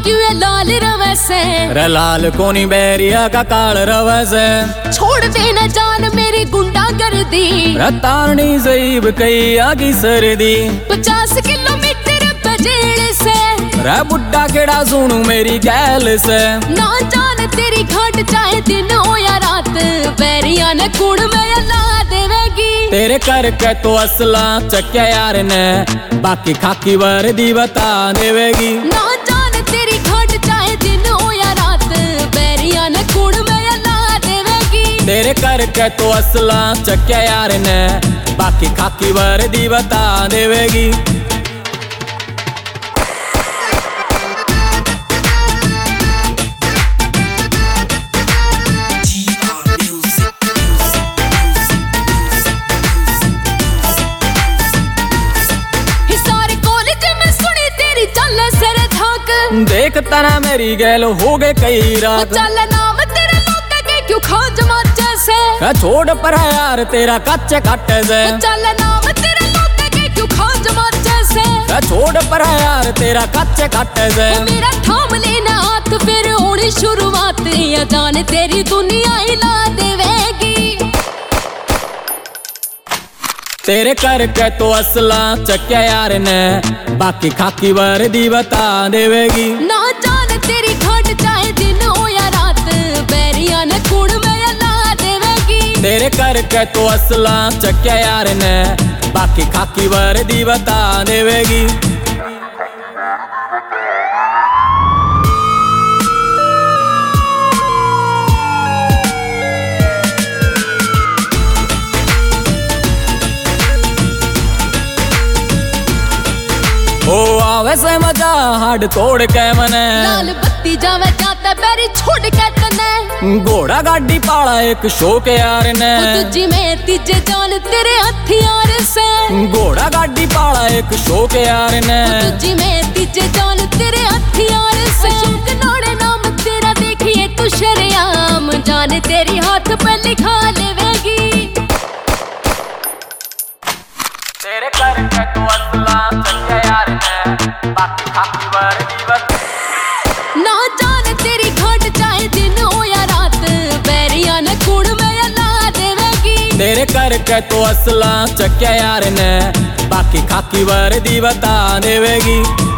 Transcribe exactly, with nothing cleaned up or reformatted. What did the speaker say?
क्यों ये लाल रवे से? रे लाल कोनी बैरिया का काल रवे से। छोड़ देना जान मेरी गुंडा कर दी। रतारनी ज़ईब कई आगी सर्दी। पचास किलोमीटर बजेड़ से। रे बुड्ढा केड़ा सुनू मेरी गैल से। ना जान तेरी घाट चाहे दिन हो या रात, बैरिया ने कुड़ में ला देवेगी। तेरे करके तो असला चक्या यार ने, बाकी खाकी वर्दी बता देवेगी। ना जान तेरी घाट चाहे दिन हो या रात, बैरिया ने कुड़ में ला देवेगी। तेरे करके तो असला चक्या यार ने, बाकी खाकी वर्दी बता देवेगी। देख तना मेरी गैल हो गए कई रात। चल नाम तेरे लोग के क्यों खोज मचे से। छोड़ पर यार तेरा कच्चे कट्टे से। चल नाम तेरे लोग के क्यों खोज मचे से। छोड़ पर यार तेरा कच्चे कट्टे से। मेरा थाम लेना हाथ फिर होनी शुरुआत, या जान तेरी दुनिया हिला देवेगी। तेरे करके तो असला चक्या यार ने, बाकी खाकी वर्दी बता देवेगी। ना जान तेरी घाट चाहे दिन हो या रात, बैरिया ने कुड़ में ला देवेगी। तेरे करके तो असला चक्या यार ने, बाकी खाकी वर्दी बता देवेगी। ओ आवे से मजा हाड तोड़ के मने, लाल बत्ती जावे जाता बैरी छोड़ के तने। घोड़ा गाड़ी पाला एक शो के यार ने, तुझी में तीजे जान तेरे हथियार से। घोड़ा गाड़ी पाला एक शो के यार ने, तुझी में तीजे जान तेरे हथियार से। अशोक नोड़े नाम तेरा देखिए तू शरेआम, जान तेरी हाथ पे लिखा लेवेगी। तेरे करके तो असला चक्या यार ने, बाकी खाकी वर्दी बता। ना जान तेरी घाट चाहे दिन हो या रात, बैरिया ने कुड़ में ला देवेगी। तेरे करके तो असला चक्या यार ने, बाकी खाकी वर्दी बता देवेगी।